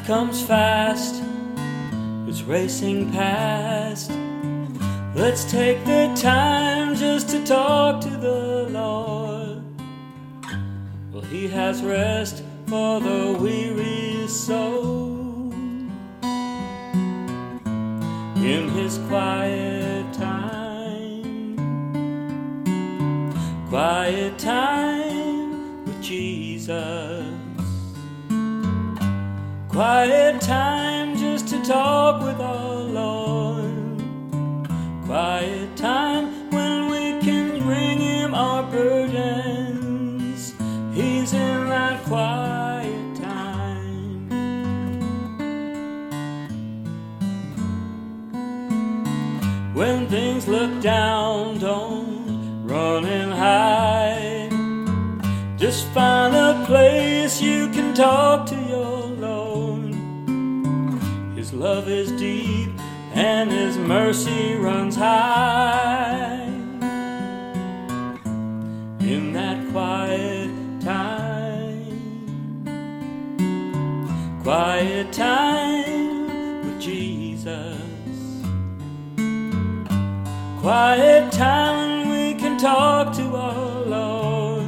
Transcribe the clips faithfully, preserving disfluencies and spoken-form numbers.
Life comes fast, it's racing past. Let's take the time just to talk to the Lord. Well, He has rest for the weary soul. In His quiet time, quiet time with Jesus. Quiet time just to talk with our Lord. Quiet time when we can bring Him our burdens. He's in that quiet time. When things look down, don't run and hide. Just find a place you can talk to your Lord. His love is deep and His mercy runs high. In that quiet time, quiet time with Jesus. Quiet time when we can talk to our Lord.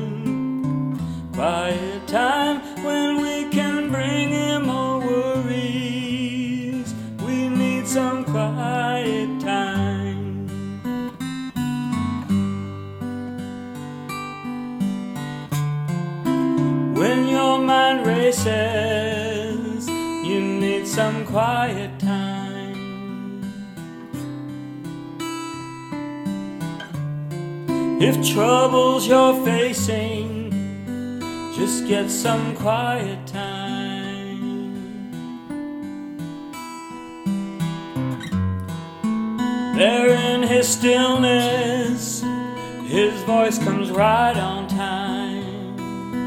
Quiet time when we can bring Him our worries. We need some quiet time. When your mind races, you need some quiet time. If troubles you're facing, just get some quiet time. There in His stillness, His voice comes right on time.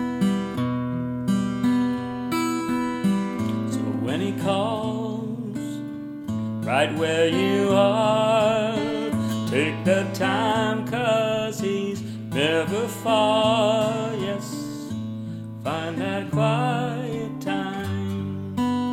So when He calls, right where you are, take the time, 'cause He's never far. Yes, find that quiet time.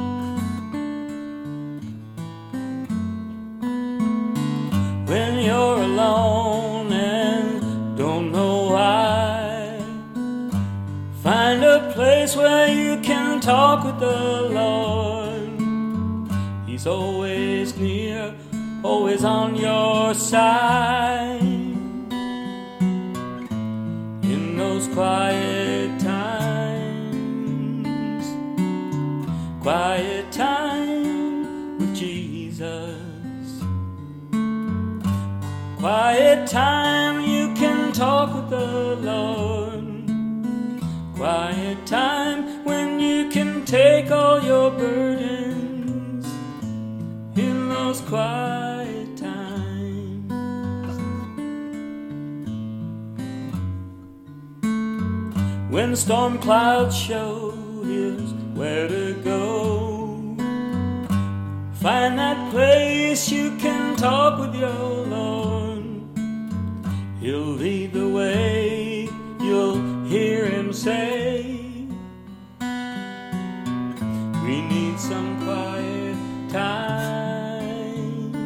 When you're alone and don't know why, find a place where you can talk with the Lord. He's always near, always on your side. In those quiet times, quiet time with Jesus. Quiet time you can talk with the Lord. Quiet time when you can take all your burdens. In those quiet times, when storm clouds show, here's where to go. Find that place you can talk with your Lord. He'll lead the way, you'll hear Him say, we need some quiet time.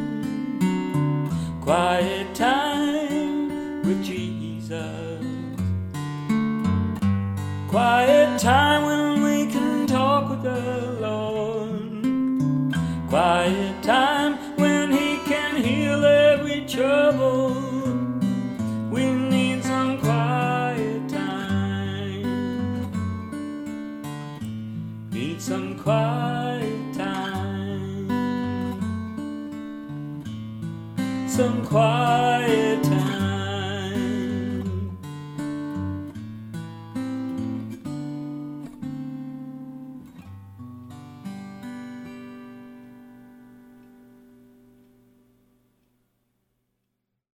Quiet time with Jesus. Quiet time when we can talk with the Lord. Quiet time when He can heal every trouble. We need some quiet time. Need some quiet time. Some quiet